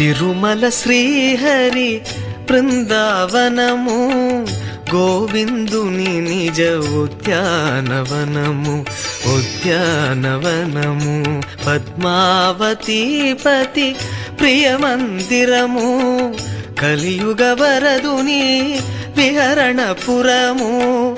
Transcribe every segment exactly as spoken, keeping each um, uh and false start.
తిరుమల శ్రీహరి బృందావనము గోవిందుని నిజ ఉద్యానవనము ఉద్యానవనము పద్మావతీపతి ప్రియమందిరము కలియుగ వరదుని విహరణపురము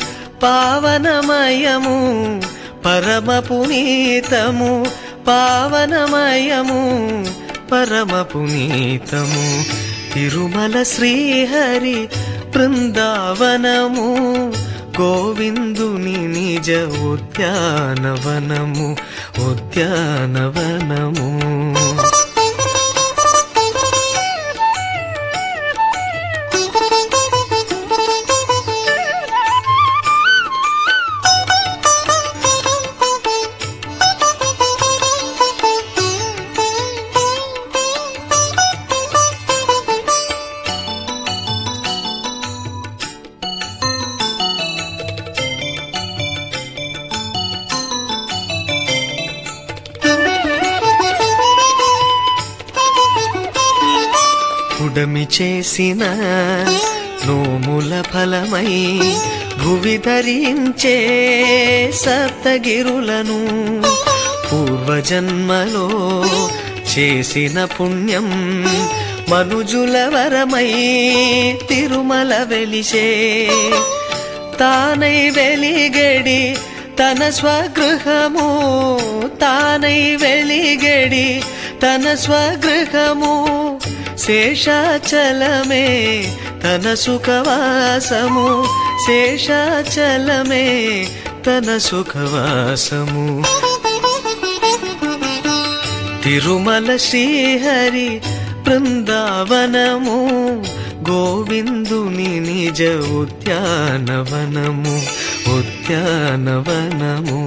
పావనమయము పరమ పునీతము పావనమయము పరమ పునీతము తిరుమల శ్రీహరి బృందావనము గోవిందుని నిజ ఉద్యానవనము ఉద్యానవనము ఉడమి చేసిన నోముల ఫలమై భువి ధరించే సప్తగిరులను పూర్వజన్మలో చేసిన పుణ్యం మనుజుల వరమై తిరుమల వెలిసే తానై వెలిగడి తన స్వగృహము తానై వెలిగడి తన స్వగృహము శేషాచలమే తన సుఖవాసము శేషాచలమే తన సుఖవాసము తిరుమల శ్రీహరి బృందావనము గోవిందుని నిజ ఉద్యానవనము ఉద్యానవనము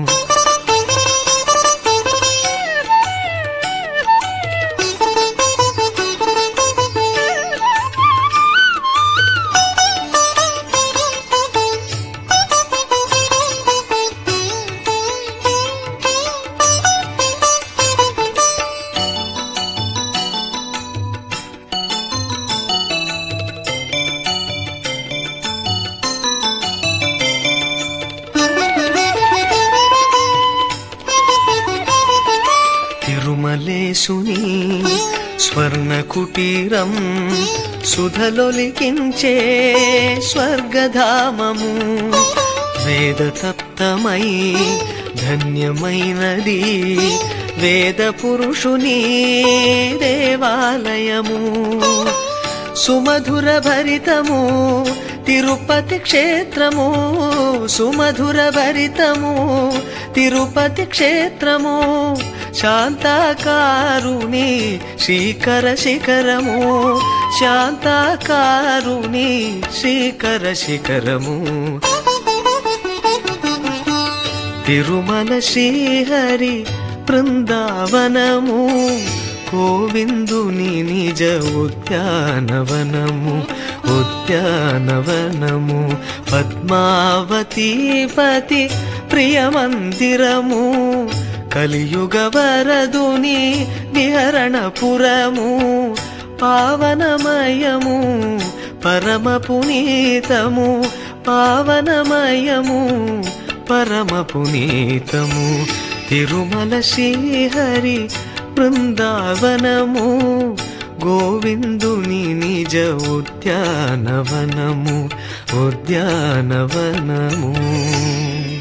తిరుమలేశుని స్వర్ణ కుటీరం సుధలొలికించే స్వర్గధామము వేదతప్తమై ధన్యమైనది వేద పురుషుని దేవాలయము సుమధుర భరితము తిరుపతి క్షేత్రము సుమధుర భరితము తిరుపతి క్షేత్రము శాంతాకారుని శ్రీకర శిఖరము శాంతాకారుని శ్రీకర శిఖరము తిరుమల శ్రీహరి బృందావనము గోవిందుని నిజ ఉద్యానవనము ఉద్యానవనము పద్మావతీపతి ప్రియమందిరము కలియుగ వరదుని విహరణపురము పావనమయము పరమ పునీతము పావనమయము పరమ పునీతము తిరుమల శ్రీహరి బృందావనము గోవిందుని నిజ ఉద్యానవనము ఉద్యానవనము